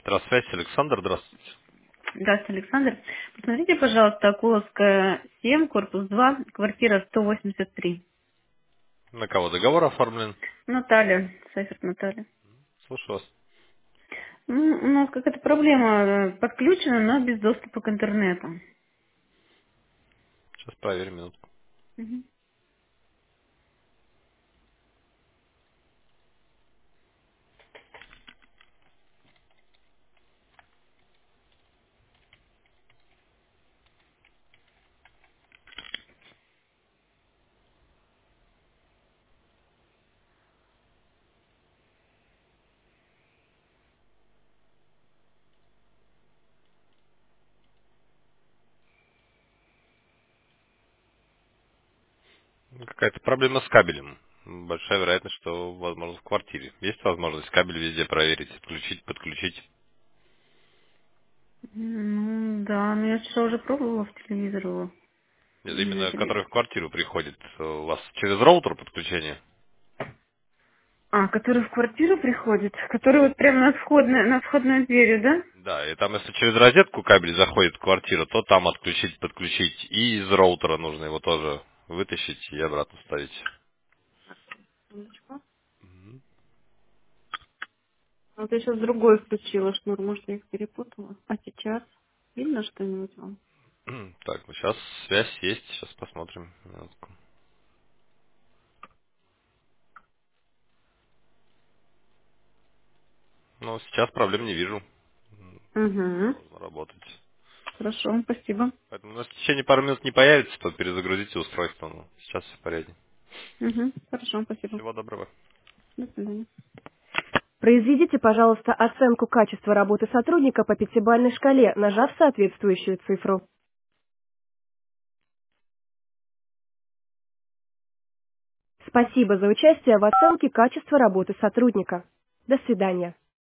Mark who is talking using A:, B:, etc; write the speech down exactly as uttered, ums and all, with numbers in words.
A: Электросвязь, Александр, здравствуйте.
B: Здравствуйте, Александр. Посмотрите, пожалуйста, Окуловская, семь, корпус два, квартира сто восемьдесят три.
A: На кого договор оформлен?
B: Наталья, Сайферт Наталья.
A: Слушаю вас.
B: Ну, у нас какая-то проблема, э, подключена, но без доступа к интернету.
A: Сейчас проверим минутку.
B: Мгм.
A: Какая-то проблема с кабелем. Большая вероятность, что, возможно, в квартире. Есть возможность кабель везде проверить, отключить, подключить.
B: Ну, да, но я вчера уже пробовала в телевизор его.
A: Нет,
B: Не
A: именно
B: набери-
A: который в квартиру приходит. э, У вас через роутер подключение?
B: А, который в квартиру приходит? Который вот прямо над входной, над входной дверью, да?
A: Да, и там, если через розетку кабель заходит в квартиру, то там отключить, подключить. И из роутера нужно его тоже вытащить и обратно вставить.
B: Секундочку.
A: Мгм.
B: Вот я сейчас другой включила шнур, может, я их перепутала. А сейчас? Видно что-нибудь вам?
A: Так, ну сейчас связь есть, сейчас посмотрим. Минутку. Ну, сейчас проблем не вижу. М,
B: Угу.
A: Должно работать.
B: Хорошо, спасибо.
A: Поэтому у нас в течение пары минут не появится, то перезагрузите устройство. Ну, сейчас все в порядке.
B: Угу. Хорошо, спасибо.
A: Всего доброго.
B: До свидания. Произведите, пожалуйста, оценку качества работы сотрудника по пятибалльной шкале, нажав соответствующую цифру. Спасибо за участие в оценке качества работы сотрудника. До свидания.